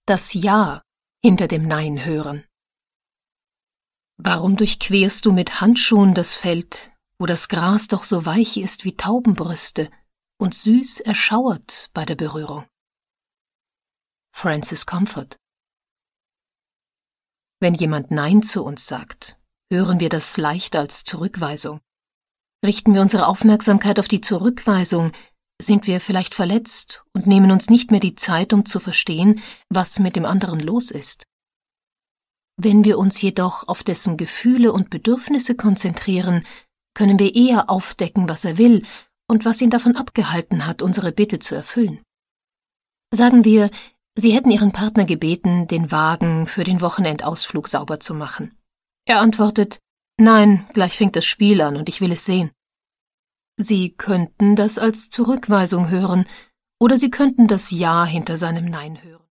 das Ja hinter dem Nein hören. Warum durchquerst du mit Handschuhen das Feld, wo das Gras doch so weich ist wie Taubenbrüste und süß erschauert bei der Berührung? Francis Comfort. Wenn jemand Nein zu uns sagt, hören wir das leicht als Zurückweisung. Richten wir unsere Aufmerksamkeit auf die Zurückweisung, sind wir vielleicht verletzt und nehmen uns nicht mehr die Zeit, um zu verstehen, was mit dem anderen los ist. Wenn wir uns jedoch auf dessen Gefühle und Bedürfnisse konzentrieren, können wir eher aufdecken, was er will und was ihn davon abgehalten hat, unsere Bitte zu erfüllen. Sagen wir, Sie hätten Ihren Partner gebeten, den Wagen für den Wochenendausflug sauber zu machen. Er antwortet, nein, gleich fängt das Spiel an und ich will es sehen. Sie könnten das als Zurückweisung hören oder Sie könnten das Ja hinter seinem Nein hören.